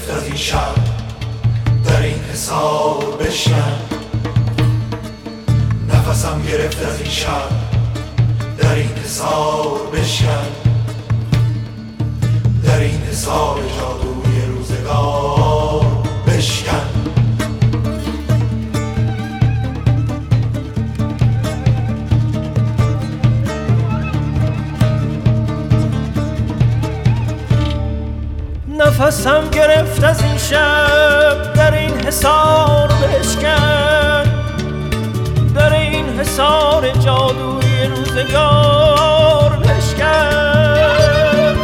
گرفت از این شب در این حصار بشکن، نفسم گرفت از این شب در این حصار بشکن، در این حصار جادوی روزگار بشکن. نفسم گرفت از این شب در این حصار بشکن، در این حصار جادوی روزگار بشکن.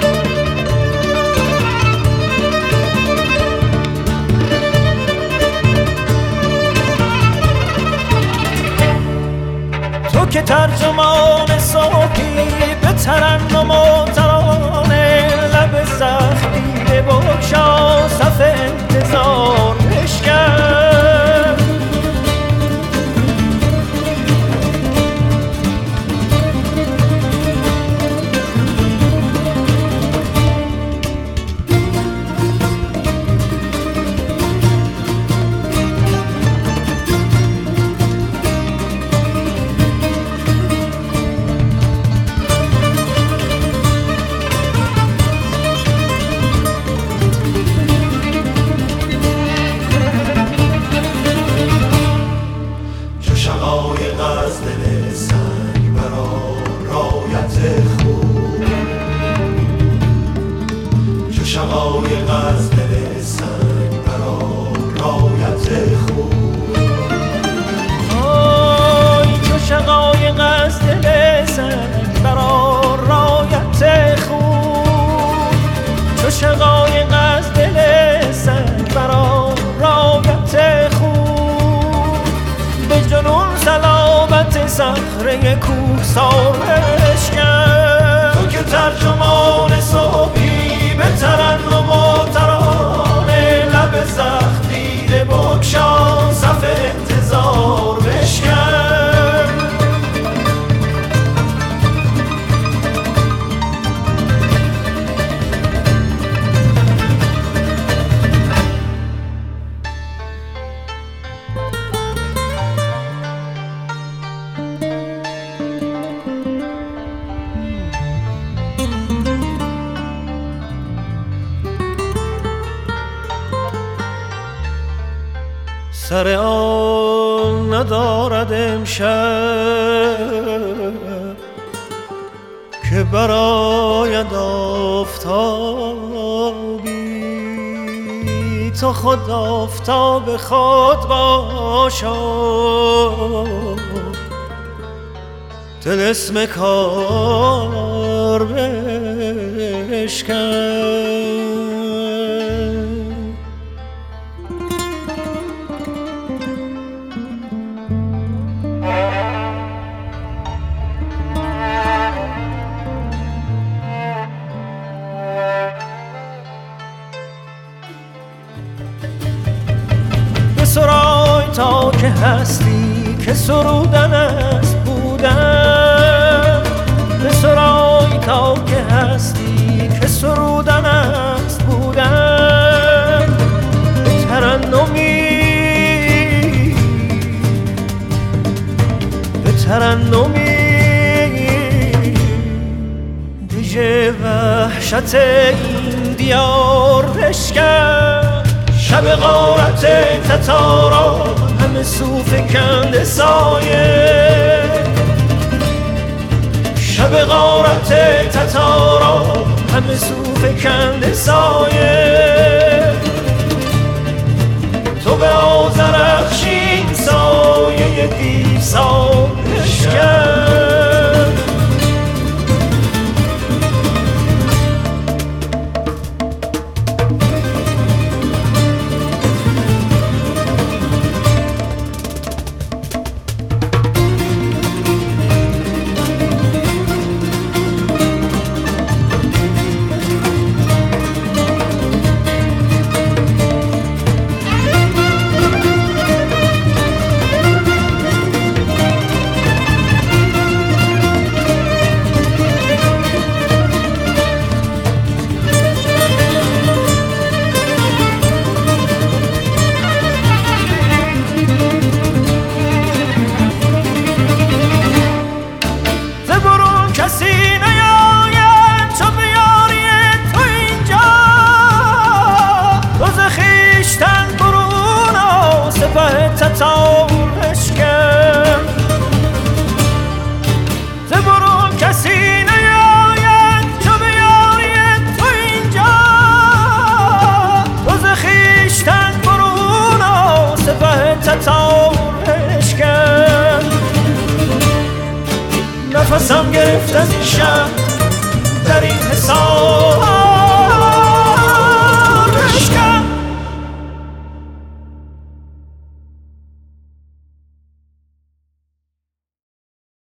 تو که ترجمان صافی به ترنم و ترانه، لب زخمی بگشا صف انتظار بشکن. شقایق از دل سنگ برا رایت خوب، آی چو شقایق از دل سنگ برا رایت خوب، چو شقایق از دل سنگ برا رایت خوب، به جنون صلابت صخره کوهسار بشکن. تو که ترجمان صبحی به ترنم و ترانه، لب زخمی بگشا صف انتظار بشکن. سر آن ندارد امشب که براید آفتابی، تو خود آفتاب خود باشا، طلسم کار بشکن. بسرای تا که هستی که سرودن است بودن، بسرای تا که هستی که سرودن است بودن. به ترنمی به ترنمی دیژه وحشت این دیار بشکن. شب غارت تتارا همه صوف کند سایه، شب غارت تتارا همه صوف کند سایه. تو به آذرخشین سایه دیسان بشکن. حصار بشکن. نفسم گرفت از این شب در این حصار